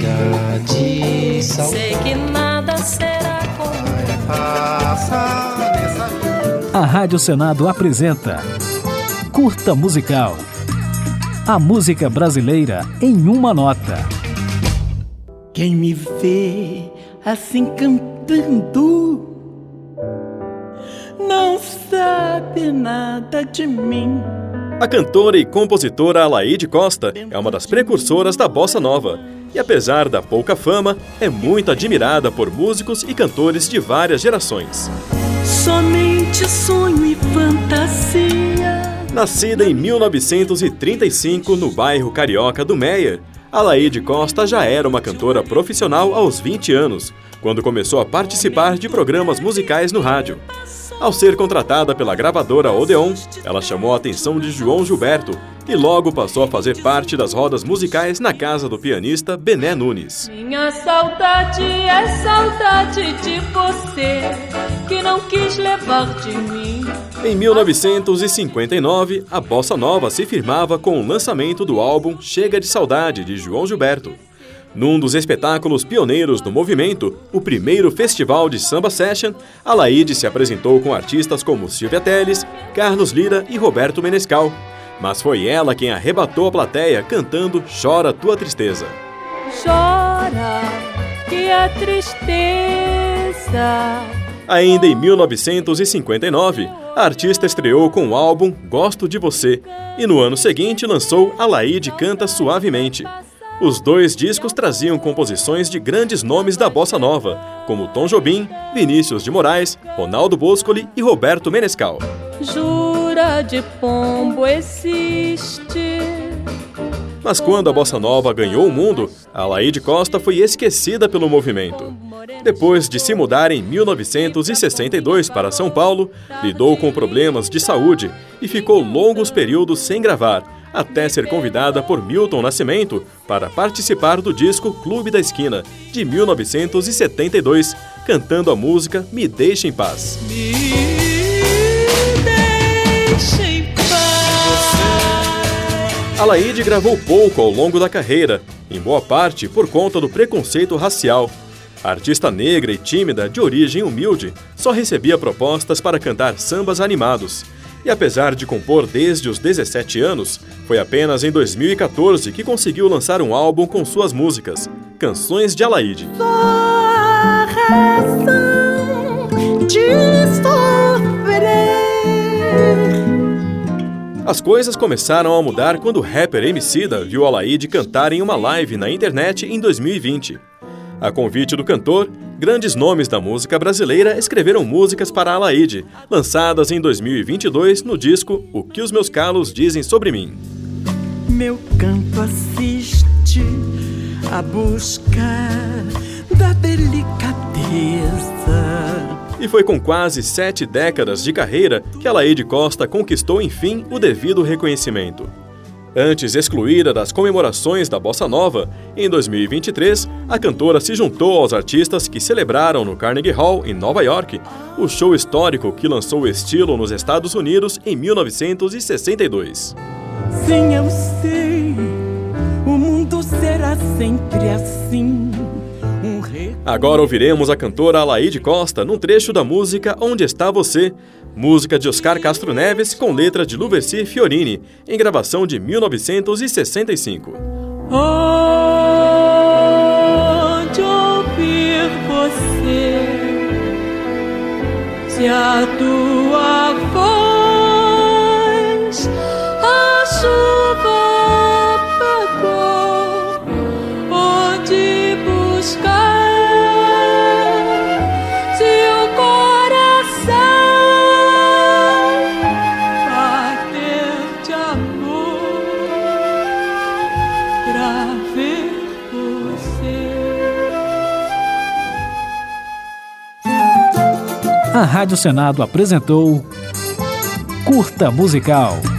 de saudade. Sei que nada será como A Rádio Senado apresenta Curta Musical. A música brasileira em uma nota. Quem me vê assim cantando não sabe nada de mim. A cantora e compositora Alaide Costa é uma das precursoras da bossa nova e, apesar da pouca fama, é muito admirada por músicos e cantores de várias gerações. Somente sonho e fantasia. Nascida em 1935 no bairro carioca do Meier, Alaide Costa já era uma cantora profissional aos 20 anos, quando começou a participar de programas musicais no rádio. Ao ser contratada pela gravadora Odeon, ela chamou a atenção de João Gilberto e logo passou a fazer parte das rodas musicais na casa do pianista Bené Nunes. minha saudade é saudade de você, que não quis levar de mim. Em 1959, a bossa nova se firmava com o lançamento do álbum Chega de Saudade, de João Gilberto. Num dos espetáculos pioneiros do movimento, o primeiro festival de samba session, Alaide se apresentou com artistas como Silvia Telles, Carlos Lira e Roberto Menescal. Mas foi ela quem arrebatou a plateia cantando Chora Tua Tristeza. Chora, que a tristeza. Ainda em 1959, a artista estreou com o álbum Gosto de Você e no ano seguinte lançou Alaide Canta Suavemente. Os dois discos traziam composições de grandes nomes da bossa nova, como Tom Jobim, Vinícius de Moraes, Ronaldo Boscoli e Roberto Menescal. Jura de pombo existe. Mas quando a bossa nova ganhou o mundo, Alaide Costa foi esquecida pelo movimento. Depois de se mudar em 1962 para São Paulo, lidou com problemas de saúde e ficou longos períodos sem gravar, até ser convidada por Milton Nascimento para participar do disco Clube da Esquina, de 1972, cantando a música Me Deixe em Paz. Me deixe em paz. Alaide gravou pouco ao longo da carreira, em boa parte por conta do preconceito racial. A artista negra e tímida, de origem humilde, só recebia propostas para cantar sambas animados. E apesar de compor desde os 17 anos, foi apenas em 2014 que conseguiu lançar um álbum com suas músicas, Canções de Alaide. Só a razão de sofrer. As coisas começaram a mudar quando o rapper Emicida viu Alaide cantar em uma live na internet em 2020. A convite do cantor, grandes nomes da música brasileira escreveram músicas para Alaide, lançadas em 2022 no disco O Que os Meus Calos Dizem Sobre Mim. Meu canto assiste à busca da delicadeza. E foi com quase 7 décadas de carreira que Alaide Costa conquistou, enfim, o devido reconhecimento. Antes excluída das comemorações da Bossa Nova, em 2023, a cantora se juntou aos artistas que celebraram no Carnegie Hall, em Nova York, o show histórico que lançou o estilo nos Estados Unidos em 1962. Sim, eu sei, o mundo será sempre assim. Agora ouviremos a cantora Alaide Costa num trecho da música Onde Está Você, música de Oscar Castro Neves com letra de Luverci Fiorini, em gravação de 1965. Onde ouvir você, se a tua voz a chuva apagou, onde buscar? A Rádio Senado apresentou Curta Musical.